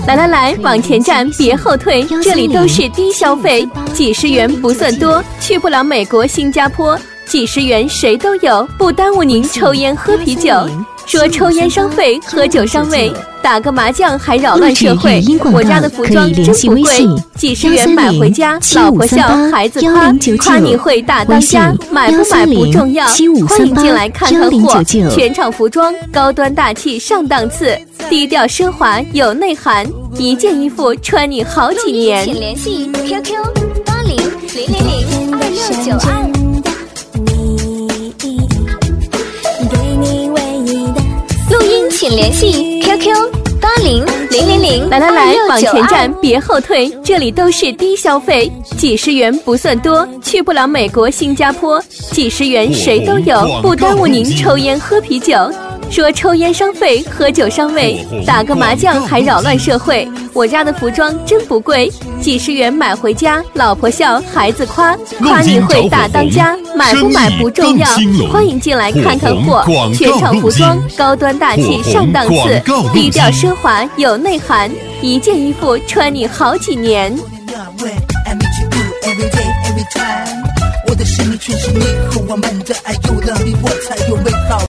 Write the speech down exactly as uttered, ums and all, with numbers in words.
来来来，往前站，别后退，这里都是低消费，几十元不算多，去不了美国、新加坡，几十元谁都有，不耽误您抽烟喝啤酒。说抽烟伤肺，喝酒伤胃，打个麻将还扰乱社会。我家的服装真不贵，几十元买回家，老婆笑，孩子夸，夸你会大当家。买不买不重要，欢迎进来看看货。全场服装高端大气上档次，低调奢华有内涵，一件衣服穿你好几年。 请联系 Q Q 八零零零零二六九二。请联系 Q Q 八零零零零。 来来来，往前站，别后退，这里都是低消费，几十元不算多，去不了美国、新加坡，几十元谁都有，不耽误您抽烟喝啤酒。说抽烟伤肺，喝酒伤胃，打个麻将还扰乱社会。我家的服装真不贵，几十元买回家，老婆笑，孩子夸，夸你会大当家。买不买不重要，欢迎进来看看货。全场服装高端大气上档次，低调奢华有内涵，一件衣服穿你好几年。 我的生命全是你和我们的爱。